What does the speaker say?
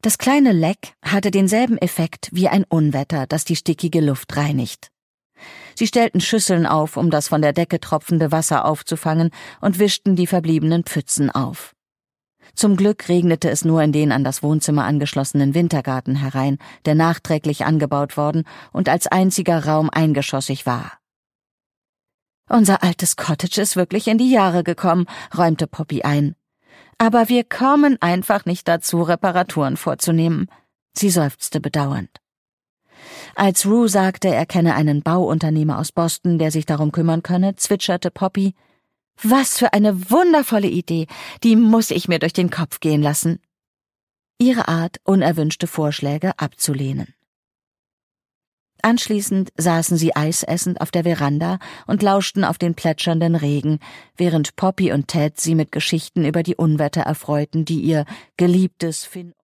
Das kleine Leck hatte denselben Effekt wie ein Unwetter, das die stickige Luft reinigt. Sie stellten Schüsseln auf, um das von der Decke tropfende Wasser aufzufangen, und wischten die verbliebenen Pfützen auf. Zum Glück regnete es nur in den an das Wohnzimmer angeschlossenen Wintergarten herein, der nachträglich angebaut worden und als einziger Raum eingeschossig war. »Unser altes Cottage ist wirklich in die Jahre gekommen«, räumte Poppy ein. »Aber wir kommen einfach nicht dazu, Reparaturen vorzunehmen.« Sie seufzte bedauernd. Als Rue sagte, er kenne einen Bauunternehmer aus Boston, der sich darum kümmern könne, zwitscherte Poppy: »Was für eine wundervolle Idee, die muss ich mir durch den Kopf gehen lassen.« Ihre Art, unerwünschte Vorschläge abzulehnen. Anschließend saßen sie eisessend auf der Veranda und lauschten auf den plätschernden Regen, während Poppy und Ted sie mit Geschichten über die Unwetter erfreuten, die ihr geliebtes